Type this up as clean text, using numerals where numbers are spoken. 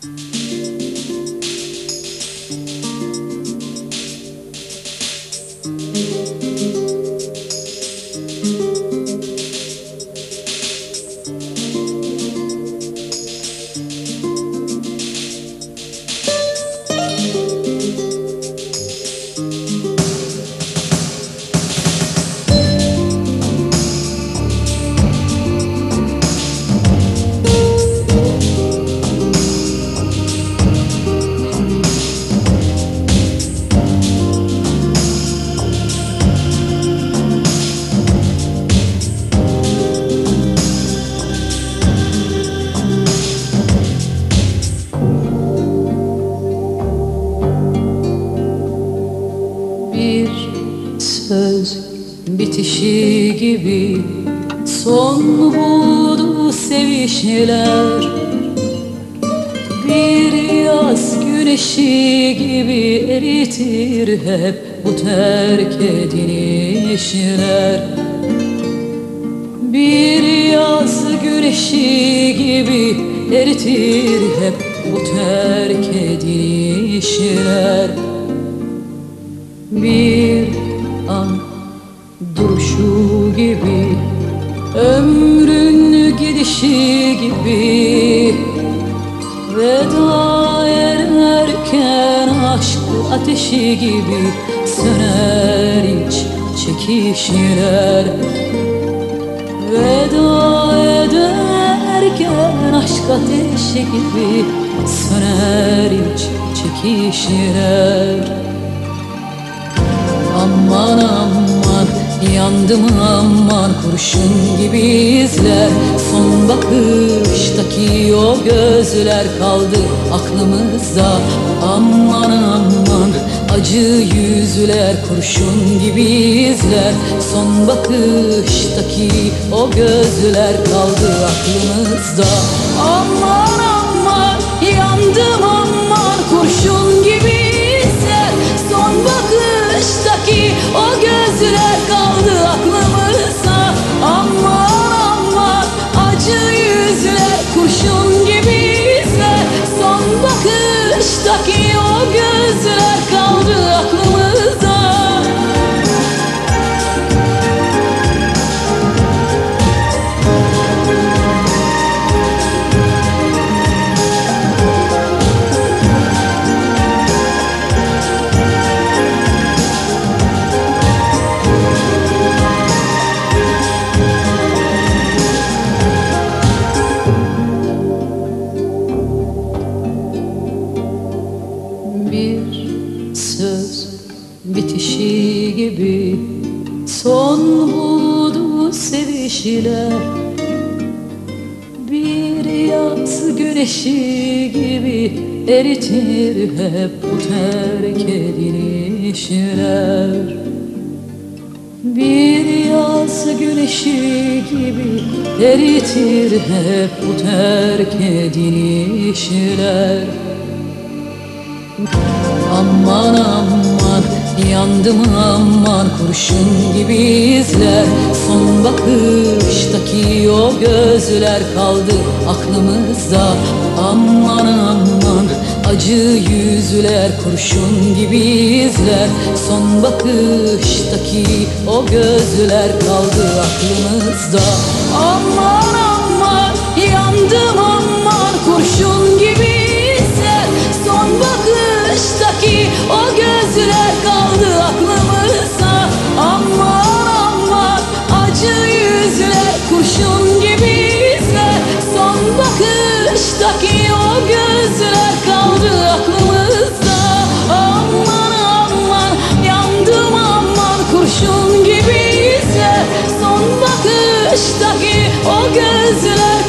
Söz bitişi gibi son buldu sevişler. Bir yaz güneşi gibi eritir hep bu terk edilişler. Bir yaz güneşi gibi eritir hep bu terk edilişler. Bir an duruşu gibi, ömrün gidişi gibi, veda ederken aşk ateşi gibi söner iç çekişler. Veda ederken aşk ateşi gibi söner iç çekişler. Aman aman yandım aman, kurşun gibi izler. Son bakıştaki o gözler kaldı aklımızda. Aman aman acı yüzler, kurşun gibi izler. Son bakıştaki o gözler kaldı aklımızda. Aman aman yandım aman, kurşun gibi izler. Son bakıştaki o gözler kaldı aklımızda. Aman aman acı yüzler, kurşun gibi izler. Son bakıştaki o gözler kaldı aklımızda. Söz bitişi gibi son buldu sevişler. Bir yaz güneşi gibi eritir hep bu terk edilişler. Bir yaz güneşi gibi eritir hep bu terk edilişler. Aman aman yandım aman, kurşun gibi izler. Son bakıştaki o gözler kaldı aklımızda. Aman aman acı yüzler, kurşun gibi izler. Son bakıştaki o gözler kaldı aklımızda. Aman aman yandım aman, kurşun gibi izler. Son bakıştaki o gözler kaldı aklımızda. Aman aman acı yüzler, kurşun gibi izler. Son bakıştaki o gözler kaldı aklımızda. Aman aman yandım aman, kurşun gibi izler. Son bakıştaki o gözler